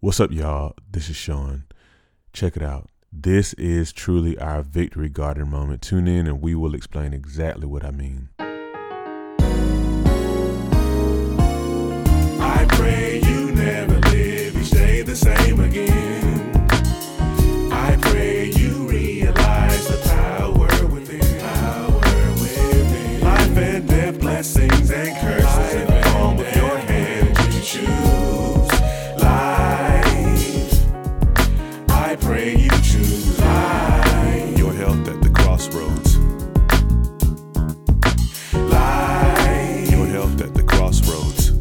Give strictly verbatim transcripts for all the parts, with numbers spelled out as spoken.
What's up, y'all? This is Sean. Check it out. This is truly our victory garden moment. Tune in and we will explain exactly what I mean. I pray you never live, you stay the same again. I pray you realize the power within. Power within. Life and death, blessings and curses in the palm of your hand. You choose life. I pray you choose life. Your health at the crossroads. Life. Your health at the crossroads.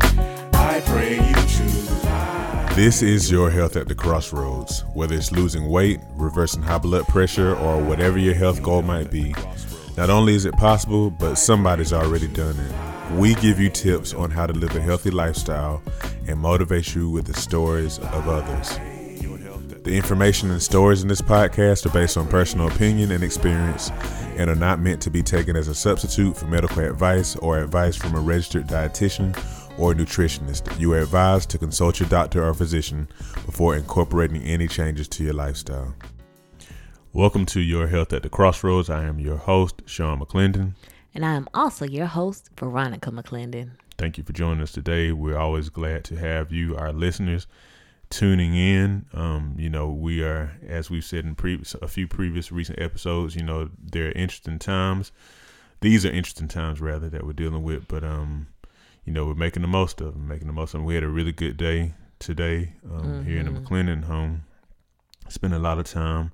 I pray you choose life. This is your health at the crossroads. Whether it's losing weight, reversing high blood pressure, or whatever your health goal might be, not only is it possible, but somebody's already done it. We give you tips on how to live a healthy lifestyle and motivate you with the stories of others. The information and stories in this podcast are based on personal opinion and experience and are not meant to be taken as a substitute for medical advice or advice from a registered dietitian or nutritionist. You are advised to consult your doctor or physician before incorporating any changes to your lifestyle. Welcome to Your Health at the Crossroads. I am your host, Sean McClendon. And I am also your host, Veronica McClendon. Thank you for joining us today. We're always glad to have you, our listeners, tuning in. Um, you know, we are, as we've said in previous, a few previous recent episodes, you know, they're interesting times. These are interesting times, rather, that we're dealing with. But, um, you know, we're making the most of them, making the most of them. We had a really good day today um, mm-hmm. here in the McClendon home. Spent a lot of time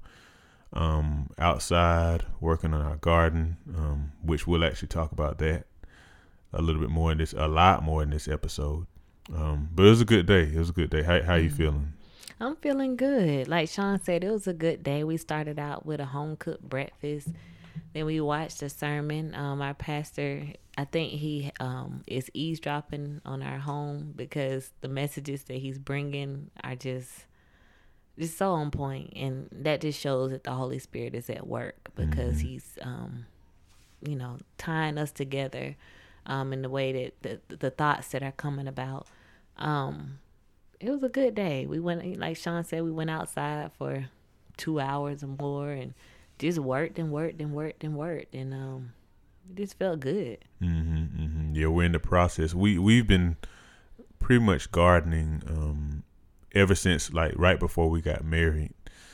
um, outside working on our garden, um, which we'll actually talk about that a little bit more in this, a lot more in this episode. Um, but it was a good day. It was a good day. How how you feeling? I'm feeling good. Like Sean said, it was a good day. We started out with a home cooked breakfast. Then we watched a sermon. Um, our pastor, I think he um is eavesdropping on our home because the messages that he's bringing are just just so on point, and that just shows that the Holy Spirit is at work because mm-hmm. he's um you know tying us together um in the way that the the thoughts that are coming about. Um, it was a good day. We went, like Sean said, we went outside for two hours or more and just worked and worked and worked and worked. And, um, it just felt good. Mm-hmm, mm-hmm. Yeah, we're in the process. We, we've been pretty much gardening, um, ever since like right before we got married.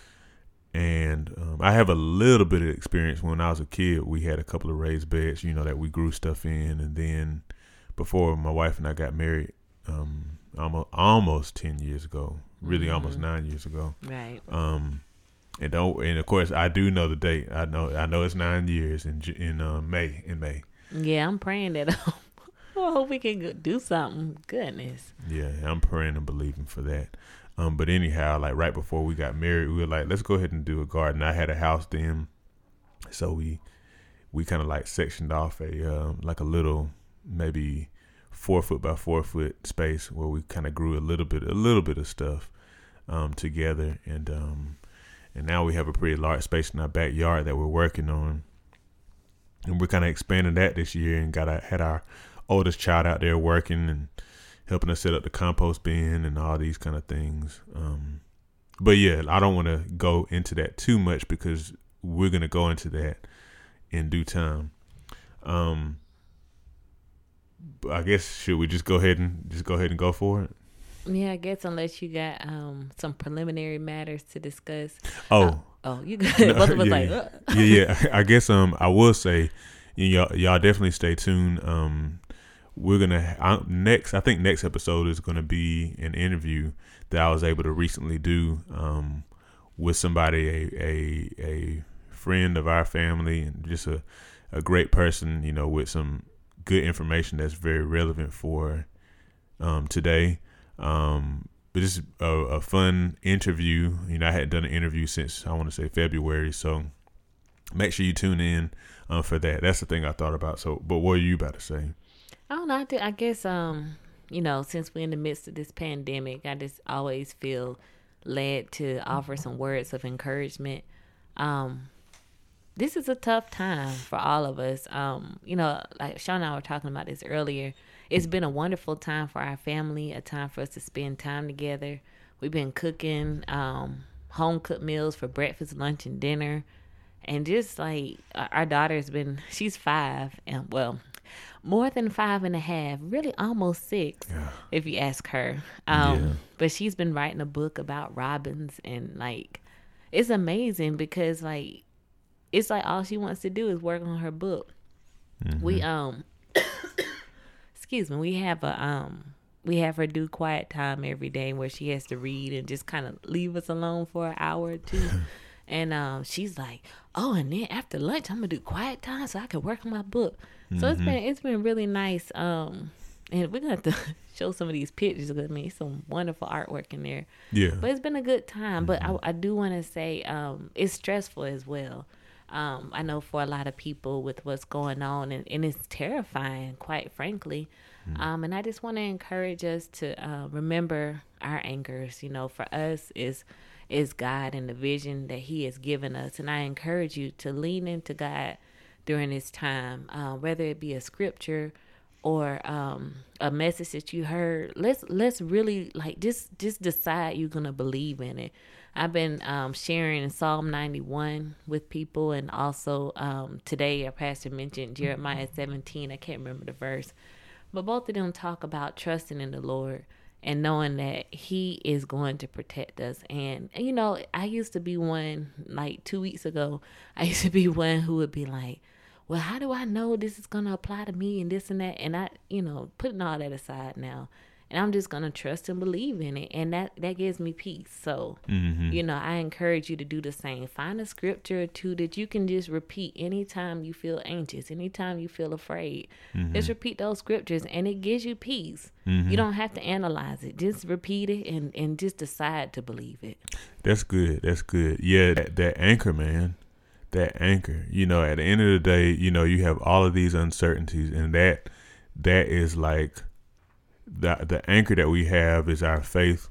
And, um, I have a little bit of experience. When I was a kid, we had a couple of raised beds, you know, that we grew stuff in. And then before my wife and I got married, um almost almost ten years ago, really mm-hmm. almost nine years ago, right? Um and don't and of course I do know the date. I know I know it's nine years in in uh, May in May. Yeah, I'm praying that I hope we can do something. Goodness. Yeah, I'm praying and believing for that. Um, but anyhow, like right before we got married, we were like, let's go ahead and do a garden. I had a house then, so we we kind of like sectioned off a uh, like a little maybe four foot by four foot space where we kind of grew a little bit, a little bit of stuff um, together. And, um, and now we have a pretty large space in our backyard that we're working on. And we're kind of expanding that this year and got our, had our oldest child out there working and helping us set up the compost bin and all these kind of things. Um, but yeah, I don't want to go into that too much because we're going to go into that in due time. Um, I guess should we just go ahead and just go ahead and go for it? Yeah, I guess unless you got um some preliminary matters to discuss. Oh, uh, oh, you got no, both of us yeah, like. Ugh. yeah, yeah. I guess um I will say, y'all y'all definitely stay tuned. Um, we're gonna I, next. I think next episode is gonna be an interview that I was able to recently do um with somebody a a a friend of our family and just a a great person, you know, with some good information that's very relevant for um, today. Um, but this is a, a fun interview. You know, I hadn't done an interview since I want to say February, so make sure you tune in uh, for that. That's the thing I thought about. So, but what are you about to say? I don't know. I, th- I guess um, you know, since we're in the midst of this pandemic, I just always feel led to offer some words of encouragement. Um, This is a tough time for all of us. Um, you know, like Sean and I were talking about this earlier. It's been a wonderful time for our family, a time for us to spend time together we've been cooking um, home cooked meals for breakfast, lunch, and dinner. And just like our daughter's been, she's five, and well, more than five and a half, really almost six, Yeah. if you ask her. Um, Yeah. But she's been writing a book about robins, and like, it's amazing because like, it's like all she wants to do is work on her book. Mm-hmm. We um, excuse me, we have a um, we have her do quiet time every day where she has to read and just kind of leave us alone for an hour or two. And um, she's like, "Oh, and then after lunch, I'm gonna do quiet time so I can work on my book." Mm-hmm. So it's been it's been really nice. Um, and we're gonna have to show some of these pictures because I mean, some wonderful artwork in there. Yeah. But it's been a good time. Mm-hmm. But I, I do want to say, um, it's stressful as well. Um, I know for a lot of people with what's going on, and, and it's terrifying, quite frankly. Mm-hmm. Um, and I just want to encourage us to uh, remember our anchors. You know, for us is. is God and the vision that he has given us. And I encourage you to lean into God during this time, uh, whether it be a scripture or um, a message that you heard. Let's let's really like just just decide you're gonna believe in it. I've been um, sharing Psalm ninety-one with people, and also um, today our pastor mentioned Jeremiah seventeen. I can't remember the verse, but both of them talk about trusting in the Lord and knowing that he is going to protect us. And, you know, I used to be one, like two weeks ago, I used to be one who would be like, well, how do I know this is going to apply to me and this and that? And I, you know, putting all that aside now. And I'm just going to trust and believe in it. And that, that gives me peace. So, mm-hmm. you know, I encourage you to do the same. Find a scripture or two that you can just repeat anytime you feel anxious, anytime you feel afraid. Mm-hmm. Just repeat those scriptures and it gives you peace. Mm-hmm. You don't have to analyze it. Just repeat it and, and just decide to believe it. That's good. That's good. Yeah, that, that anchor, man. That anchor. You know, at the end of the day, you know, you have all of these uncertainties, and that that is like the the anchor that we have is our faith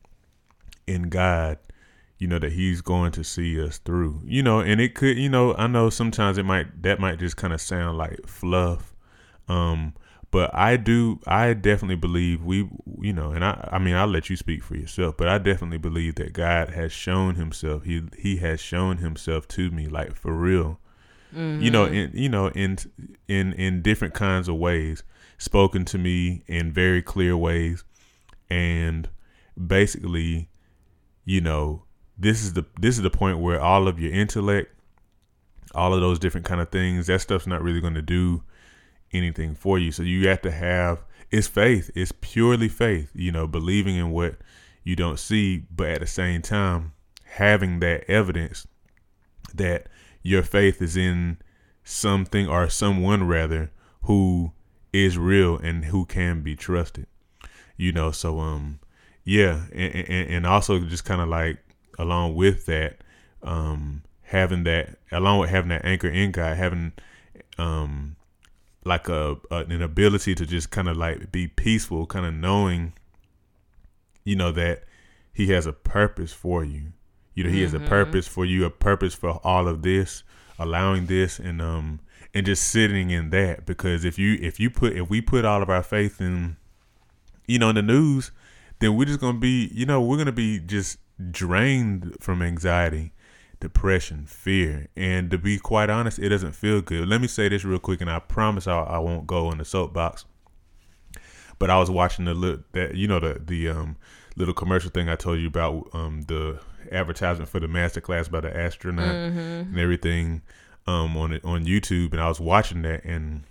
in God, you know, that he's going to see us through, you know, and it could, you know, I know sometimes it might, that might just kind of sound like fluff. Um, but I do, I definitely believe we, you know, and I, I mean, I'll let you speak for yourself, but I definitely believe that God has shown himself. He, he has shown himself to me, like for real, mm-hmm. you know, in, you know, in, in, in different kinds of ways, spoken to me in very clear ways. And basically, you know, this is the, this is the point where all of your intellect, all of those different kind of things, that stuff's not really going to do anything for you. So you have to have, it's faith. It's purely faith, you know, believing in what you don't see, but at the same time, having that evidence that your faith is in something or someone rather who is real and who can be trusted, you know? So, um, yeah. And, and, and also just kind of like along with that, um, having that, along with having that anchor in God, having, um, like a, a an ability to just kind of like be peaceful, kind of knowing, you know, that he has a purpose for you. You know, he mm-hmm. has a purpose for you, a purpose for all of this, allowing this, and um and just sitting in that. Because if you if you put if we put all of our faith in, you know, in the news, then we're just gonna be, you know, we're gonna be just drained from anxiety, depression, fear. And to be quite honest, it doesn't feel good. Let me say this real quick, and I promise I, I won't go in the soapbox. But I was watching the little, that you know the the um little commercial thing I told you about, um the advertisement for the masterclass by the astronaut mm-hmm. and everything um on it on YouTube, and I was watching that, and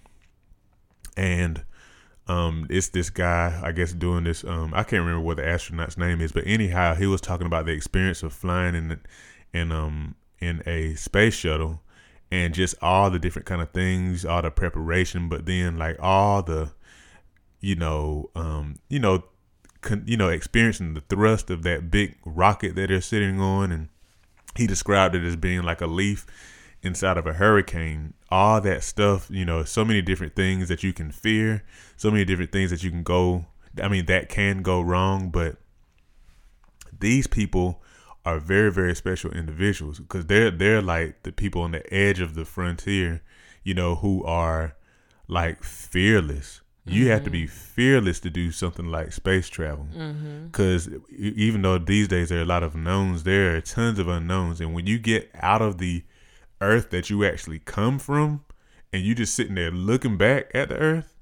and um it's this guy, I guess, doing this. um I can't remember what the astronaut's name is, but anyhow, he was talking about the experience of flying in the, in um in a space shuttle, and just all the different kind of things, all the preparation, but then like all the, you know, um you know, con, you know, experiencing the thrust of that big rocket that they're sitting on, and he described it as being like a leaf inside of a hurricane. All that stuff, you know, so many different things that you can fear, so many different things that you can go, I mean, that can go wrong. But these people are very, very special individuals, because they're they're like the people on the edge of the frontier, you know, who are like fearless, You Mm-hmm. have to be fearless to do something like space travel. Because mm-hmm. even though these days there are a lot of knowns, there are tons of unknowns. And when you get out of the earth that you actually come from, and you just sitting there looking back at the earth,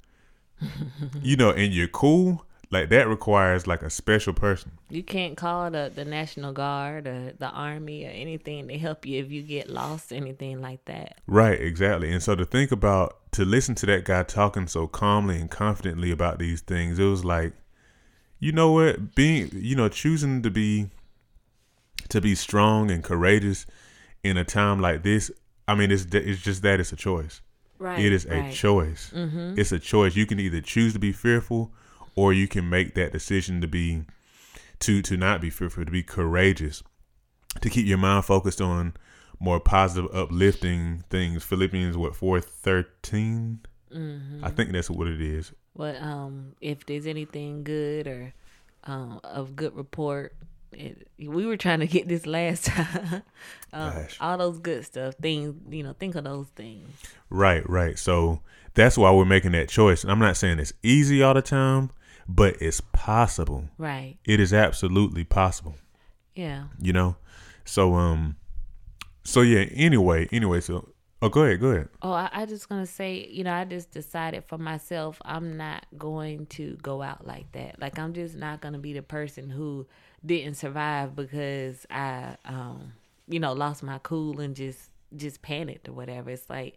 you know, and you're cool, like that requires like a special person. You can't call the, the National Guard or the Army or anything to help you if you get lost or anything like that. Right, exactly. And so to think about, to listen to that guy talking so calmly and confidently about these things, it was like, you know what, being, you know, choosing to be, to be strong and courageous in a time like this. I mean, it's, it's just that it's a choice. Right. It is right. a choice. Mm-hmm. It's a choice. You can either choose to be fearful, or you can make that decision to be, to to not be fearful, to be courageous, to keep your mind focused on more positive, uplifting things. Philippians, what, four thirteen? Mm-hmm. I think that's what it is. But um, if there's anything good or um, of good report, it, we were trying to get this last time. um, all those good stuff, things, you know, think of those things. Right, right. So that's why we're making that choice. And I'm not saying it's easy all the time, but it's possible. Right. It is absolutely possible. Yeah. You know? So, um, so yeah, anyway, anyway, so, oh, go ahead, go ahead. Oh, I, I just gonna say, you know, I just decided for myself, I'm not going to go out like that. Like, I'm just not gonna be the person who didn't survive because I, um, you know, lost my cool and just, just panicked or whatever. It's like,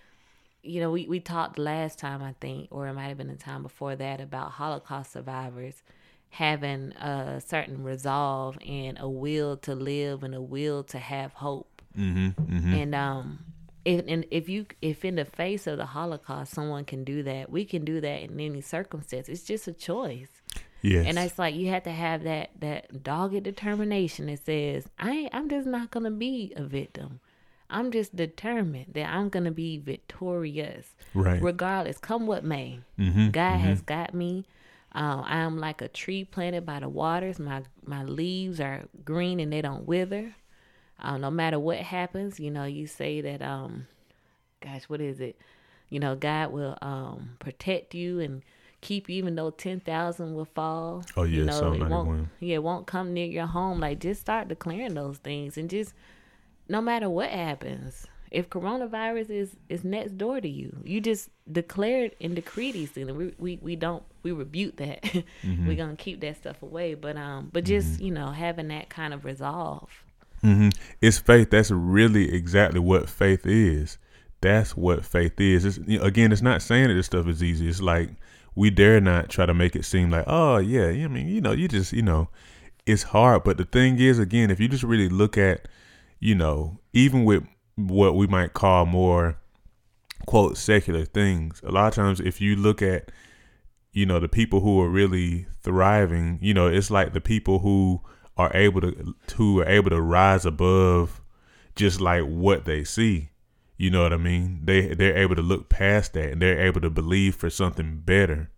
you know, we, we talked last time, I think, or it might have been the time before that, about Holocaust survivors having a certain resolve and a will to live and a will to have hope. Mm-hmm, mm-hmm. And um, if and if you if in the face of the Holocaust someone can do that, we can do that in any circumstance. It's just a choice. Yes. And it's like you have to have that that dogged determination that says, I ain't, I'm just not gonna be a victim. I'm just determined that I'm gonna be victorious, right? Regardless, come what may. Mm-hmm, God mm-hmm. has got me. Um, I am like a tree planted by the waters. My my leaves are green and they don't wither. Uh, no matter what happens, you know, you say that, um, gosh, what is it? You know, God will um, protect you and keep you, even though ten thousand will fall. Oh, yeah, you know, Psalm it won't, ninety-one. yeah, it won't come near your home. Like, just start declaring those things, and just, no matter what happens, if coronavirus is, is next door to you, you just declare it and decree these things. We we, we don't, we rebuke that. Mm-hmm. We're going to keep that stuff away. But, um, but just, mm-hmm. you know, having that kind of resolve. Mm-hmm. It's faith. That's really exactly what faith is. That's what faith is. It's, you know, again, it's not saying that this stuff is easy. It's like, we dare not try to make it seem like, oh yeah, I mean, you know, you just, you know, it's hard. But the thing is, again, if you just really look at, you know, even with what we might call more, quote, secular things, a lot of times if you look at, you know, the people who are really thriving, you know, it's like the people who are able to, who are able to rise above just like what they see. You know what I mean? They, they're able to look past that, and they're able to believe for something better.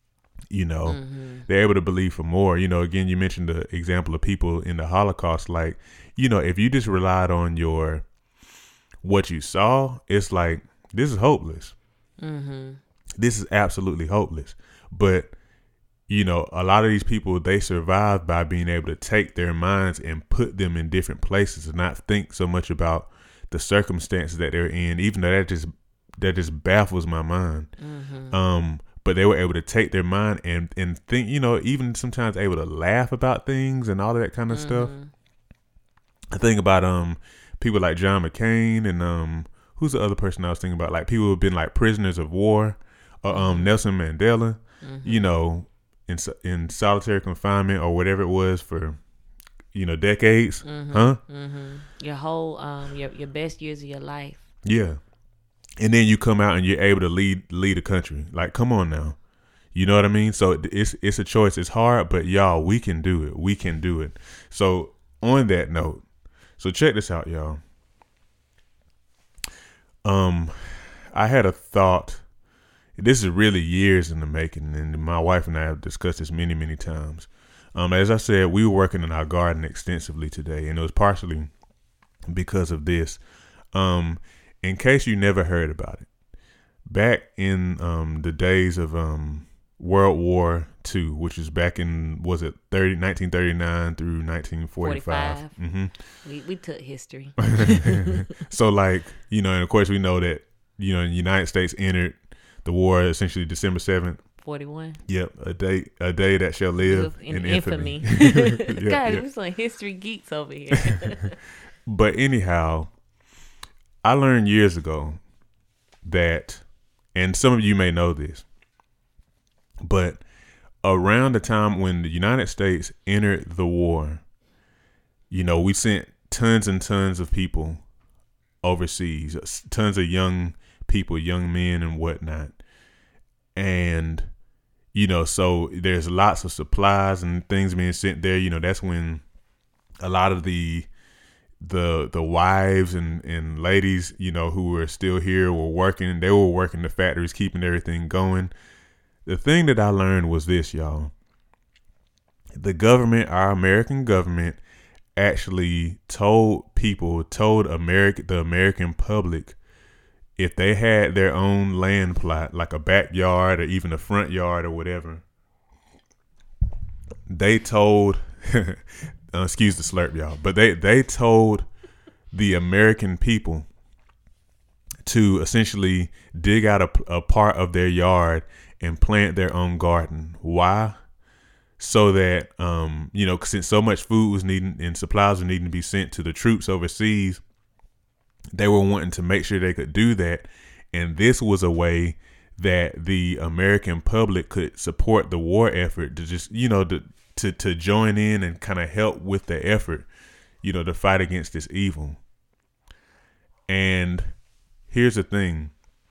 You know, mm-hmm. They're able to believe for more. You know, again, you mentioned the example of people in the Holocaust. Like, you know, if you just relied on your, what you saw, it's like, this is hopeless. Mm-hmm. This is absolutely hopeless. But, you know, a lot of these people, they survive by being able to take their minds and put them in different places and not think so much about the circumstances that they're in, even though that just, that just baffles my mind. Mm-hmm. Um, but they were able to take their mind and, and think, you know, even sometimes able to laugh about things and all of that kind of mm-hmm. stuff. I think about um people like John McCain and um who's the other person I was thinking about? Like people who've been like prisoners of war, or um Nelson Mandela, mm-hmm. you know, in in solitary confinement or whatever it was for, you know, decades, mm-hmm. huh? Mm-hmm. Your whole um your your best years of your life. Yeah. And then you come out and you're able to lead lead a country. Like, come on now. You know what I mean? So it's it's a choice. It's hard, but y'all, we can do it. We can do it. So on that note, so check this out, y'all. Um, I had a thought. This is really years in the making, and my wife and I have discussed this many, many times. Um, as I said, we were working in our garden extensively today, and it was partially because of this. Um, in case you never heard about it, back in um, the days of um, World War Two, which is back in, was it thirty, nineteen thirty-nine through nineteen forty-five. forty-five. Mm-hmm. We we took history. So like, you know, and of course we know that, you know, the United States entered the war essentially December seventh. forty-one. Yep, a day a day that shall live in, in, infamy. infamy. Yep, God, yep. we're some history geeks over here. But anyhow, I learned years ago that, and some of you may know this, but around the time when the United States entered the war, you know, we sent tons and tons of people overseas, tons of young people, young men and whatnot. And, you know, so there's lots of supplies and things being sent there. You know, that's when a lot of the the the wives and, and ladies, you know, who were still here were working. They were working the factories, keeping everything going. The thing that I learned was this, y'all. The government, our American government, actually told people, told America, the American public, if they had their own land plot, like a backyard or even a front yard or whatever, they told, uh, excuse the slurp, y'all, but they, they told the American people to essentially dig out a, a part of their yard and plant their own garden. Why? So that, um, you know, since so much food was needing and supplies were needing to be sent to the troops overseas, they were wanting to make sure they could do that. And this was a way that the American public could support the war effort, to just, you know, to, to, to join in and kind of help with the effort, you know, to fight against this evil. And here's the thing.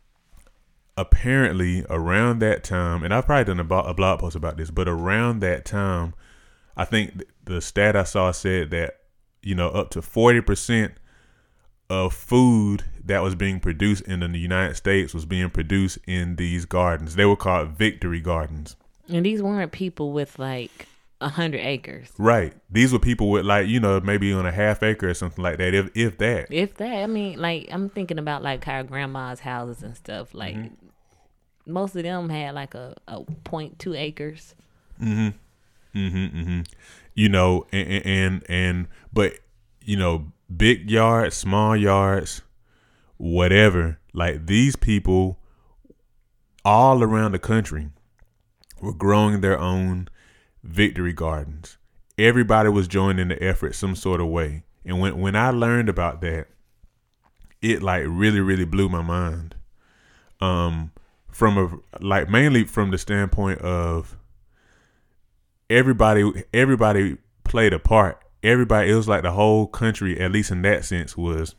Apparently around that time, and I've probably done a, bo- a blog post about this, but around that time, I think th- the stat I saw said that, you know, up to forty percent of food that was being produced in the United States was being produced in these gardens. They were called victory gardens. And these weren't people with like a hundred acres. Right. These were people with, like, you know, maybe on a half acre or something like that, if if that. If that, I mean, like, I'm thinking about like our grandma's houses and stuff. Like, mm-hmm. Most of them had like a, a point two acres. Mm-hmm. Mm-hmm. Mm-hmm. You know, and, and and but you know, big yards, small yards, whatever. Like, these people all around the country were growing their own victory gardens. Everybody was joining the effort some sort of way. And when when I learned about that, it like really, really blew my mind. Um, from a like mainly from the standpoint of everybody, everybody played a part. Everybody, it was like the whole country, at least in that sense, was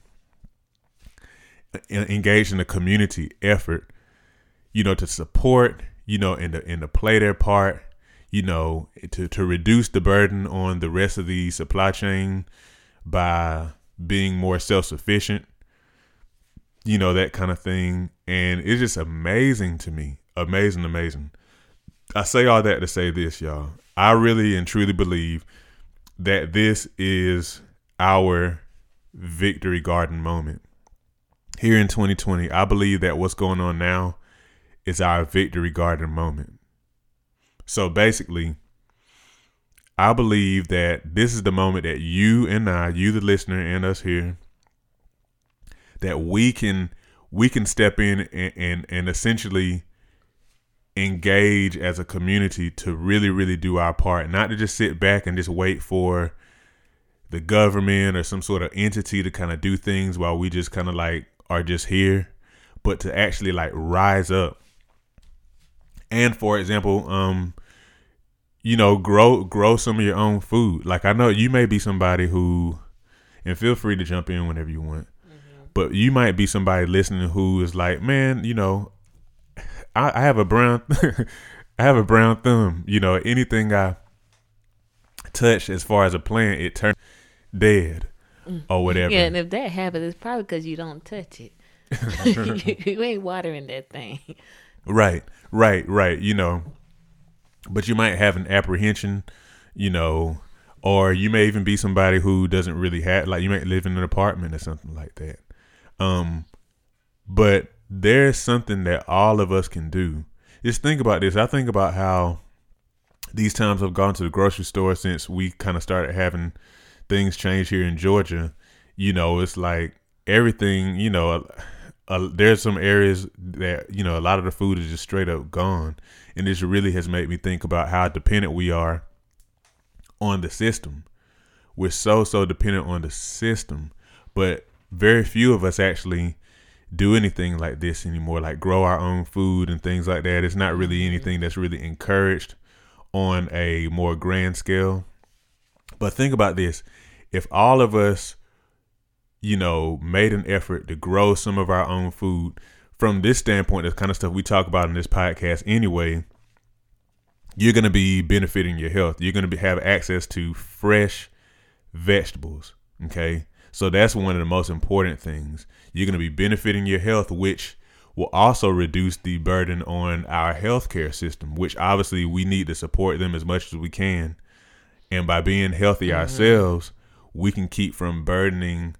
engaged in a community effort, you know, to support, you know, and to, and to play their part, you know, to, to reduce the burden on the rest of the supply chain by being more self-sufficient, you know, that kind of thing. And it's just amazing to me. Amazing, amazing. I say all that to say this, y'all. I really and truly believe that this is our victory garden moment. Here in twenty twenty, I believe that what's going on now is our victory garden moment. So basically, I believe that this is the moment that you and I, you the listener and us here, that we can we can step in and, and, and essentially engage as a community to really, really do our part, not to just sit back and just wait for the government or some sort of entity to kind of do things while we just kind of like are just here, but to actually like rise up. And for example, um, you know, grow grow some of your own food. Like, I know you may be somebody who, and feel free to jump in whenever you want, mm-hmm. but you might be somebody listening who is like, man, you know, I, I have a brown, I have a brown thumb. You know, anything I touch as far as a plant, it turns dead or whatever. Yeah, and if that happens, it's probably because you don't touch it. You ain't watering that thing. Right, right, right. You know, but you might have an apprehension, you know, or you may even be somebody who doesn't really have, like, you might live in an apartment or something like that. Um, but there's something that all of us can do. Just think about this. I think about how these times I've gone to the grocery store since we kind of started having things change here in Georgia. You know, it's like everything, you know, uh, there's some areas that, you know, a lot of the food is just straight up gone. And this really has made me think about how dependent we are on the system. We're so, so dependent on the system, but very few of us actually do anything like this anymore, like grow our own food and things like that. It's not really anything that's really encouraged on a more grand scale. But think about this. If all of us, you know, made an effort to grow some of our own food from this standpoint, the kind of stuff we talk about in this podcast anyway, you're going to be benefiting your health. You're going to be, have access to fresh vegetables. Okay. So that's one of the most important things. You're going to be benefiting your health, which will also reduce the burden on our healthcare system, which obviously we need to support them as much as we can. And by being healthy mm-hmm. ourselves, we can keep from burdening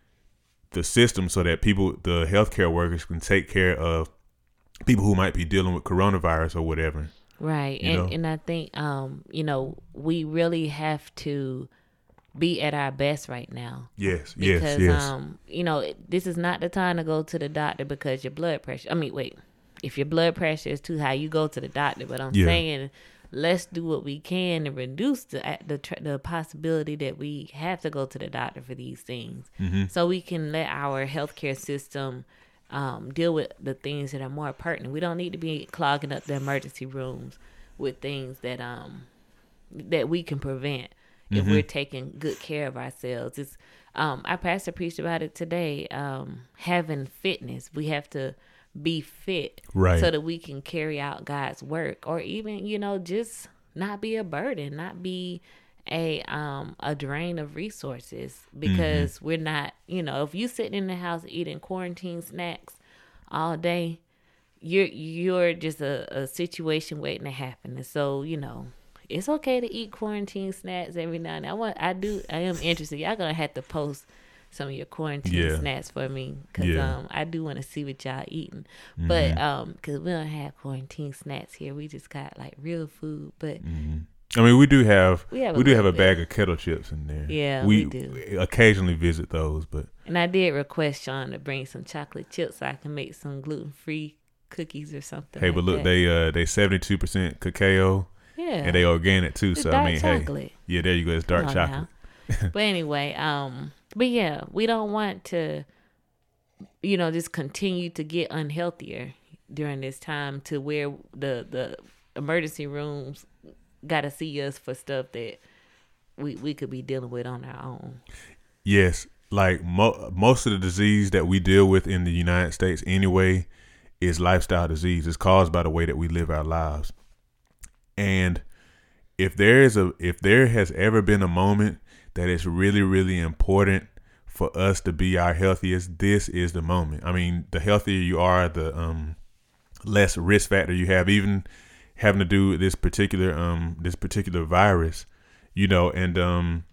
the system so that people, the healthcare workers, can take care of people who might be dealing with coronavirus or whatever. Right. You know? And and I think, um, you know, we really have to be at our best right now. Yes, because, yes, yes. um, you know, this is not the time to go to the doctor because your blood pressure. I mean, wait, if your blood pressure is too high, you go to the doctor. But I'm yeah. saying, let's do what we can to reduce the the the possibility that we have to go to the doctor for these things, mm-hmm. so we can let our healthcare system um, deal with the things that are more pertinent. We don't need to be clogging up the emergency rooms with things that um that we can prevent. If mm-hmm. we're taking good care of ourselves. It's um our pastor preached about it today, um having fitness. We have to be fit right. so that we can carry out God's work, or even, you know, just not be a burden, not be a um a drain of resources, because mm-hmm. we're not, you know, if you sitting in the house eating quarantine snacks all day, you're you're just a, a situation waiting to happen. And so, you know, it's okay to eat quarantine snacks every now and then. I want, I do, I am interested. Y'all gonna have to post some of your quarantine yeah. snacks for me, cause yeah. um I do want to see what y'all eating. Mm-hmm. But um, cause we don't have quarantine snacks here. We just got like real food. But mm-hmm. I mean, we do have we, have we do have a bit. bag of kettle chips in there. Yeah, we, we do. Occasionally visit those, but and I did request Sean to bring some chocolate chips so I can make some gluten free cookies or something. Hey, like but look, that. they uh they seventy two percent cacao. Yeah. And they organic too, it's so dark I mean, chocolate. hey, yeah, there you go. It's dark chocolate. But anyway, um, but yeah, we don't want to, you know, just continue to get unhealthier during this time to where the the emergency rooms got to see us for stuff that we we could be dealing with on our own. Yes, like mo- most of the disease that we deal with in the United States anyway is lifestyle disease. It's caused by the way that we live our lives. And if there is a, if there has ever been a moment that it's really, really important for us to be our healthiest, this is the moment. I mean, the healthier you are, the um, less risk factor you have, even having to do with this particular, um, this particular virus, you know, and, um,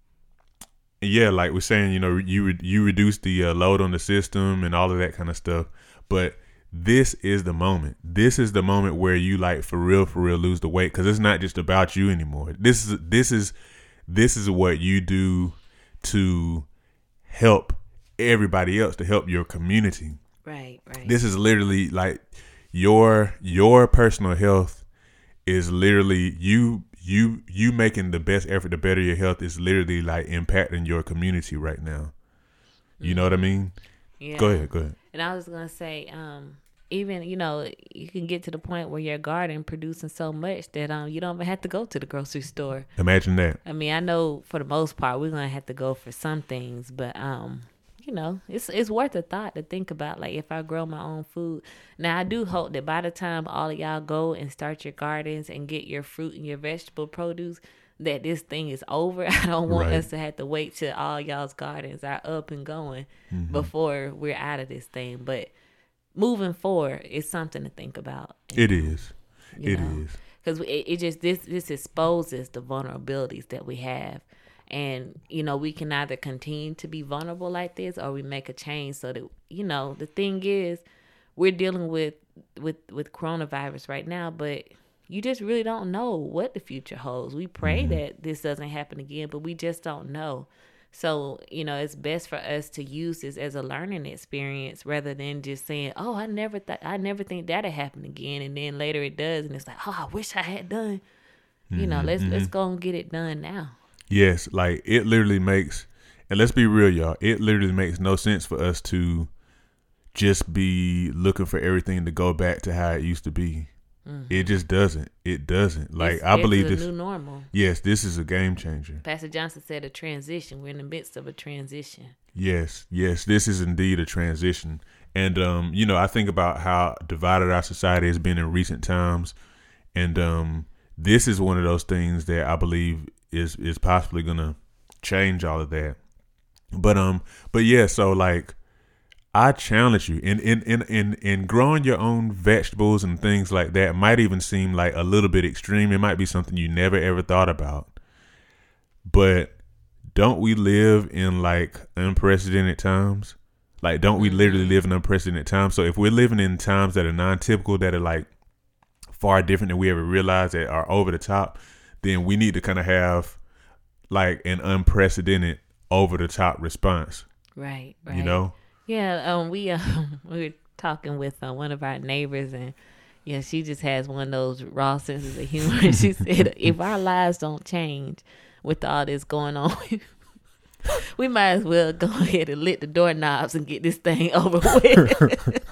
yeah, like we're saying, you know, you, re- you reduce the uh, load on the system and all of that kind of stuff, but this is the moment. This is the moment where you like for real, for real lose the weight, because it's not just about you anymore. This is this is this is what you do to help everybody else, to help your community. Right, right. This is literally like your your personal health is literally you you you making the best effort to better your health is literally like impacting your community right now. You mm-hmm. know what I mean? Yeah. Go ahead, go ahead. And I was gonna say, um, even, you know, you can get to the point where your garden producing so much that um you don't even have to go to the grocery store. Imagine that. I mean, I know for the most part we're gonna have to go for some things, but um, you know, it's it's worth a thought to think about. Like, if I grow my own food. Now, I do hope that by the time all of y'all go and start your gardens and get your fruit and your vegetable produce, that this thing is over. I don't want right. us to have to wait till all y'all's gardens are up and going mm-hmm. before we're out of this thing. But moving forward, it's something to think about. It know, is. It know? is. Because it, it just, this, this exposes the vulnerabilities that we have. And, you know, we can either continue to be vulnerable like this, or we make a change so that, you know, the thing is, we're dealing with with with coronavirus right now, but you just really don't know what the future holds. We pray mm-hmm. that this doesn't happen again, but we just don't know. So, you know, it's best for us to use this as a learning experience rather than just saying, oh, I never thought, I never think that'll happen again. And then later it does. And it's like, oh, I wish I had done, mm-hmm, you know, let's, mm-hmm. let's go and get it done now. Yes. Like it literally makes, and let's be real, y'all, it literally makes no sense for us to just be looking for everything to go back to how it used to be. Mm-hmm. It just doesn't. It doesn't. Like it's, I believe it's this. New normal. Yes, this is a game changer. Pastor Johnson said a transition. We're in the midst of a transition. Yes, yes, this is indeed a transition. And um, you know, I think about how divided our society has been in recent times, and um, this is one of those things that I believe is is possibly gonna change all of that. But um, but yeah, so like. I challenge you in, in, in, in, in growing your own vegetables and things like that might even seem like a little bit extreme. It might be something you never ever thought about. But don't we live in like unprecedented times? Like, don't we literally live in unprecedented times? So if we're living in times that are non-typical, that are like far different than we ever realized, that are over the top, then we need to kind of have like an unprecedented over the top response. Right, right. You know? Yeah, um, we um, we were talking with uh, one of our neighbors, and yeah, she just has one of those raw senses of humor. And she said, "If our lives don't change with all this going on, we might as well go ahead and lick the doorknobs and get this thing over with."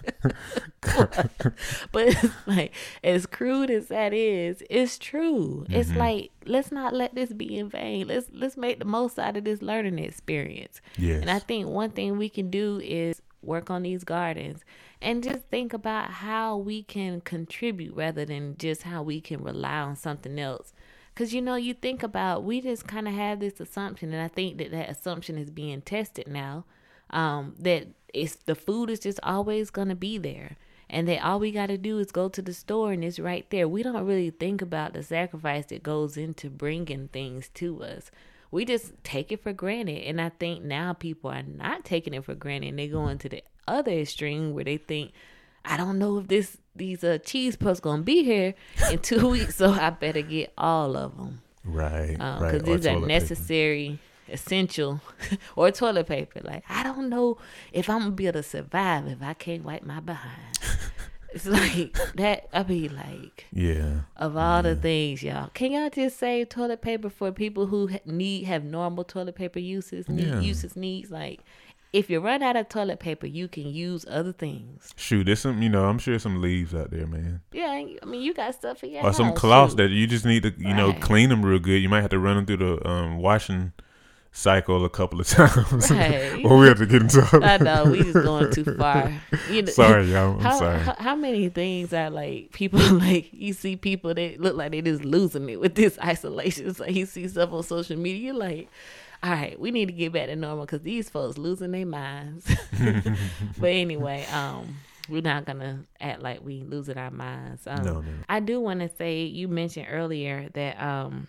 But it's like, as crude as that is, it's true. Mm-hmm. It's like, let's not let this be in vain. Let's let's make the most out of this learning experience. Yes. And I think one thing we can do is work on these gardens and just think about how we can contribute rather than just how we can rely on something else. Because, you know, you think about, we just kind of have this assumption, and I think that that assumption is being tested now, um, that it's the food is just always going to be there. And that all we got to do is go to the store and it's right there. We don't really think about the sacrifice that goes into bringing things to us. We just take it for granted. And I think now people are not taking it for granted. And they go into the other extreme where they think, I don't know if this these uh, cheese puffs going to be here in two weeks, so I better get all of them. Right, um, right. Because these are necessary, paper. essential, or toilet paper. Like, I don't know if I'm going to be able to survive if I can't wipe my behind. It's like that. I mean, like, yeah. Of all yeah. the things, y'all, can y'all just save toilet paper for people who need have normal toilet paper uses, need, yeah. uses needs? Like, if you run out of toilet paper, you can use other things. Shoot, there's some, you know, I'm sure some leaves out there, man. Yeah, I mean, you got stuff in your or house. Or some cloths shoot. that you just need to, you right. know, clean them real good. You might have to run them through the um, washing cycle a couple of times. Right. Or we have to get into it. I know, we just going too far. You know, sorry, y'all. I'm how, sorry. How, how many things are like people like you see people that look like they just losing it with this isolation? It's like you see stuff on social media, you're like, all right, we need to get back to normal because these folks losing their minds. But anyway, um, we're not gonna act like we losing our minds. Um, no, no. I do want to say, you mentioned earlier that um,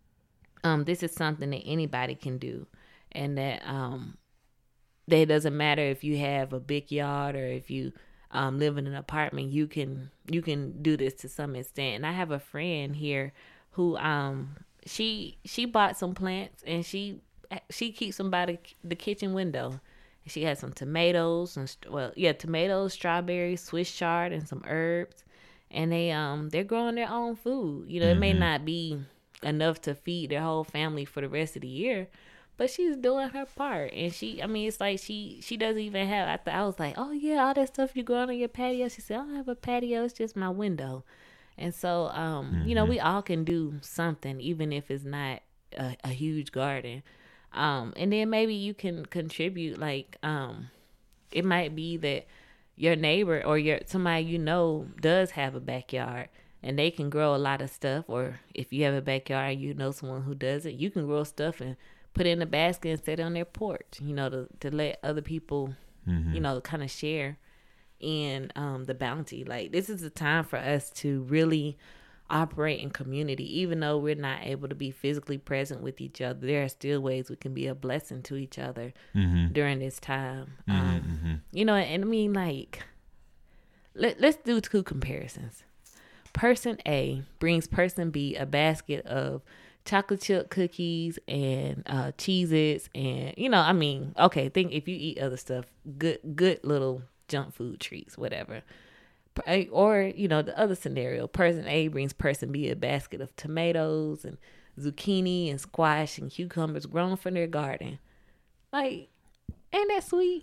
um, this is something that anybody can do, and that um, that it doesn't matter if you have a big yard or if you um live in an apartment. You can you can do this to some extent. And I have a friend here who um she she bought some plants and she. She keeps them by the, the kitchen window. She has some tomatoes and well, yeah, tomatoes, strawberries, Swiss chard, and some herbs. And they um they're growing their own food. You know, mm-hmm. It may not be enough to feed their whole family for the rest of the year, but she's doing her part. And she, I mean, it's like she she doesn't even have. I thought I was like, oh yeah, all that stuff you growing on your patio. She said, I don't have a patio. It's just my window. And so um mm-hmm. you know, we all can do something, even if it's not a, a huge garden. Um, and then maybe you can contribute, like, um, it might be that your neighbor or your somebody you know does have a backyard and they can grow a lot of stuff. Or if you have a backyard and you know someone who doesn't, you can grow stuff and put it in a basket and set it on their porch, you know, to, to let other people, mm-hmm. you know, kind of share in um, the bounty. Like, this is a time for us to really operate in community. Even though we're not able to be physically present with each other, there are still ways we can be a blessing to each other mm-hmm. during this time. Mm-hmm. Um, you know, and I mean, like, let, let's do two comparisons. Person A brings person B a basket of chocolate chip cookies and uh, Cheez-Its and, you know, I mean, okay, think if you eat other stuff, good, good little junk food treats, whatever. Or, you know, the other scenario, person A brings person B a basket of tomatoes and zucchini and squash and cucumbers grown from their garden. Like, ain't that sweet?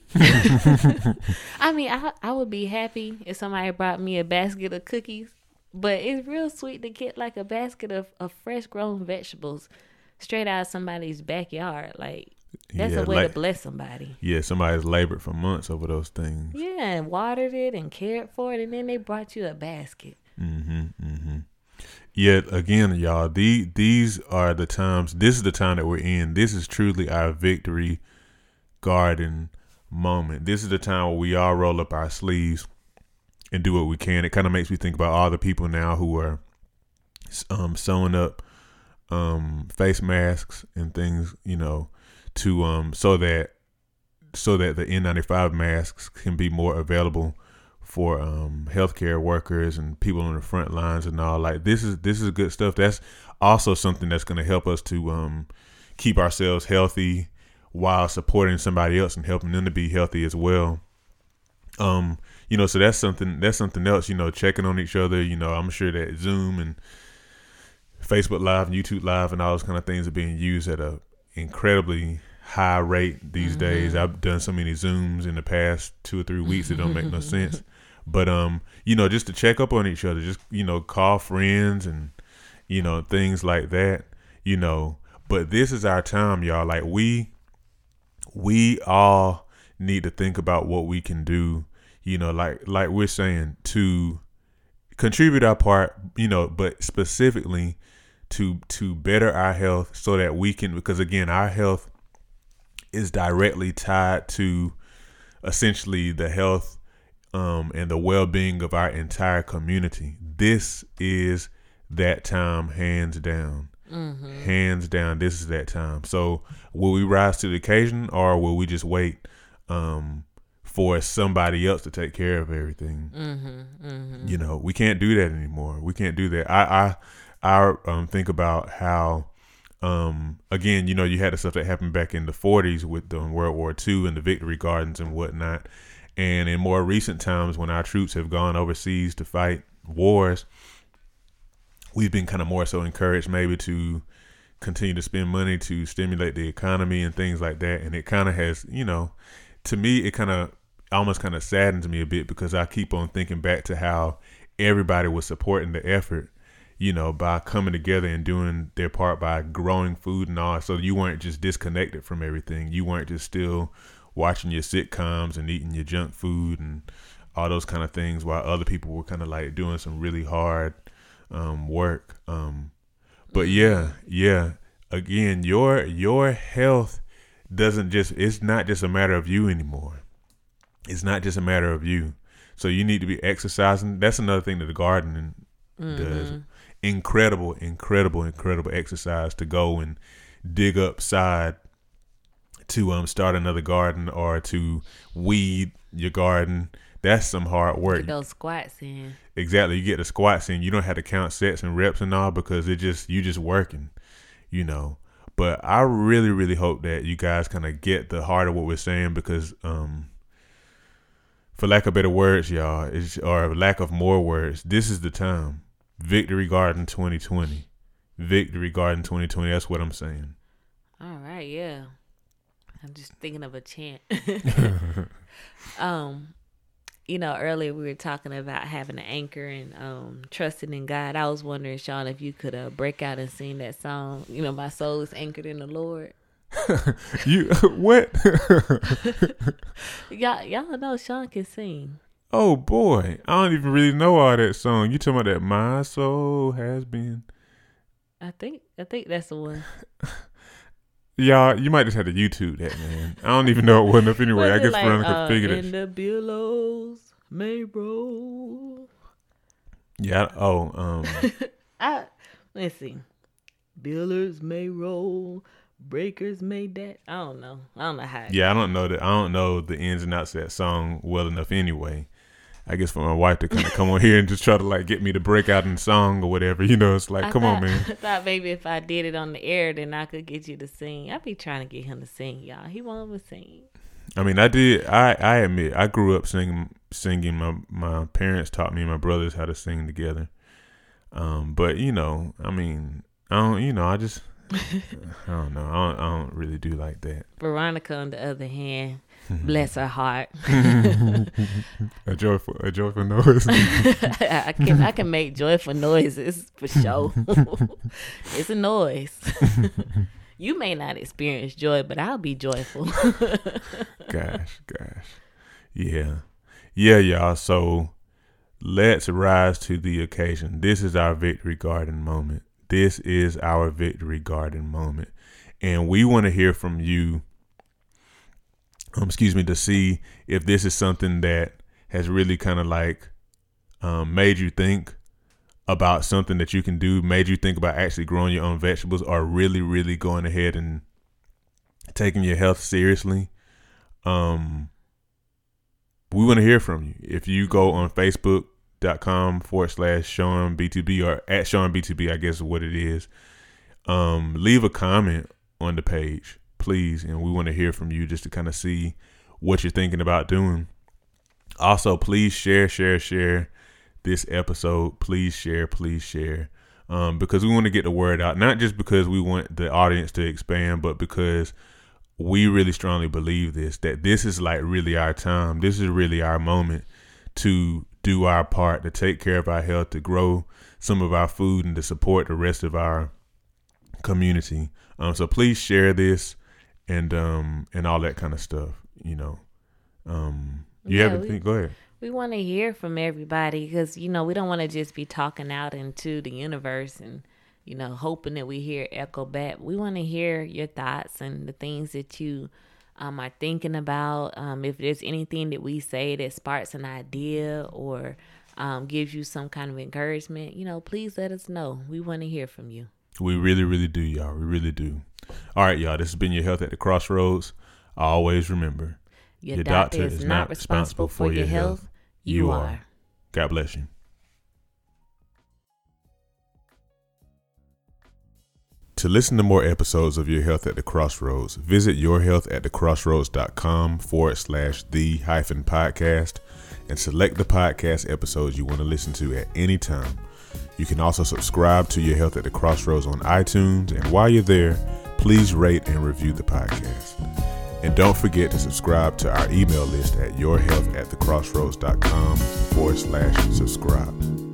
I mean, I I would be happy if somebody brought me a basket of cookies, but it's real sweet to get like a basket of, of fresh grown vegetables straight out of somebody's backyard. Like, that's yeah, a way like, to bless somebody. Yeah, somebody's labored for months over those things. Yeah, and watered it and cared for it, and then they brought you a basket. Mm-hmm, mm-hmm. Yet again, y'all, the, these are the times, this is the time that we're in. This is truly our victory garden moment. This is the time where we all roll up our sleeves and do what we can. It kind of makes me think about all the people now who are um, sewing up um, face masks and things, you know, to um so that so that the N ninety-five masks can be more available for um healthcare workers and people on the front lines and all. Like, this is this is good stuff. That's also something that's going to help us to um keep ourselves healthy while supporting somebody else and helping them to be healthy as well. Um, you know, so that's something that's something else, you know, checking on each other. You know, I'm sure that Zoom and Facebook Live and YouTube Live and all those kind of things are being used at a incredibly high rate these mm-hmm. days. I've done so many Zooms in the past two or three weeks it don't make no sense. But um, you know, just to check up on each other, just, you know, call friends and, you know, things like that, you know. But this is our time, y'all. Like, we we all need to think about what we can do, you know, like like we're saying, to contribute our part, you know, but specifically to to better our health so that we can, because again, our health is directly tied to essentially the health um, and the well-being of our entire community. This is that time, hands down. Mm-hmm. Hands down, this is that time. So will we rise to the occasion, or will we just wait um, for somebody else to take care of everything? Mm-hmm, mm-hmm. You know, we can't do that anymore. We can't do that. I I, I um, think about how, um, again, you know, you had the stuff that happened back in the forties with the World War Two and the Victory Gardens and whatnot. And in more recent times, when our troops have gone overseas to fight wars, we've been kind of more so encouraged maybe to continue to spend money to stimulate the economy and things like that. And it kind of has, you know, to me, it kind of almost kind of saddens me a bit, because I keep on thinking back to how everybody was supporting the effort, you know, by coming together and doing their part by growing food and all. So you weren't just disconnected from everything. You weren't just still watching your sitcoms and eating your junk food and all those kind of things, while other people were kind of like doing some really hard um, work. Um, but yeah, yeah, again, your, your health doesn't just, it's not just a matter of you anymore. It's not just a matter of you. So you need to be exercising. That's another thing that the gardening mm-hmm. does. Incredible, incredible, incredible exercise to go and dig up side to um start another garden or to weed your garden. That's some hard work. Get those squats in. Exactly. You get the squats in. You don't have to count sets and reps and all, because it just, you just working, you know. But I really, really hope that you guys kind of get the heart of what we're saying, because um for lack of better words, y'all, it's, or lack of more words, this is the time. Victory Garden twenty twenty. Victory Garden twenty twenty. That's what I'm saying. All right, yeah. I'm just thinking of a chant. um, you know, earlier we were talking about having an anchor and um trusting in God. I was wondering, Sean, if you could uh, break out and sing that song. You know, my soul is anchored in the Lord. You what? y'all, y'all know Sean can sing. Oh boy, I don't even really know all that song. You talking about that? My soul has been. I think I think that's the one. Y'all, you might just have to YouTube that, man. I don't even know it well enough anyway. I guess like, Veronica uh, could figure that. And the billows may roll. Yeah. Oh. Um. I let's see. Billows may roll. Breakers made that. I don't know. I don't know how. Yeah, I don't know that. I don't know the ins and outs of that song well enough anyway. I guess for my wife to kind of come on here and just try to like get me to break out in song or whatever, you know, it's like, I come thought, on, man. I thought maybe if I did it on the air, then I could get you to sing. I be trying to get him to sing, y'all. He won't even sing. I mean, I did. I, I admit, I grew up singing. Singing. My my parents taught me and my brothers how to sing together. Um, but you know, I mean, I don't. You know, I just, I don't know. I don't, I don't really do like that. Veronica, on the other hand, bless her heart. a joyful, a joyful noise. I can I can make joyful noises for sure. It's a noise. You may not experience joy, but I'll be joyful. Gosh, gosh. Yeah. Yeah, y'all. So let's rise to the occasion. This is our Victory Garden moment. This is our Victory Garden moment. And we want to hear from you, um, excuse me, to see if this is something that has really kind of like um, made you think about something that you can do, made you think about actually growing your own vegetables, or really, really going ahead and taking your health seriously. Um, we want to hear from you. If you go on Facebook.com forward slash Sean B2B or at Sean B two B, I guess is what it is. Um, leave a comment on the page, please. And we want to hear from you just to kind of see what you're thinking about doing. Also, please share, share, share this episode. Please share, please share, um, because we want to get the word out, not just because we want the audience to expand, but because we really strongly believe this, that this is like really our time. This is really our moment to do our part, to take care of our health, to grow some of our food, and to support the rest of our community. Um, so please share this and um and all that kind of stuff, you know. Um, you Yeah, have we- anything? Go ahead. We want to hear from everybody because, you know, we don't want to just be talking out into the universe and, you know, hoping that we hear echo back. We want to hear your thoughts and the things that you um, are thinking about. Um, if there's anything that we say that sparks an idea or um, gives you some kind of encouragement, you know, please let us know. We want to hear from you. We really, really do, y'all. We really do. All right, y'all. This has been your Health at the Crossroads. Always remember, Your, doctor, is not responsible for your health. You are. God bless you. To listen to more episodes of Your Health at the Crossroads, visit yourhealthatthecrossroads.com forward slash the hyphen podcast and select the podcast episodes you want to listen to at any time. You can also subscribe to Your Health at the Crossroads on iTunes, and while you're there, please rate and review the podcast. And don't forget to subscribe to our email list at yourhealthatthecrossroads.com forward slash subscribe.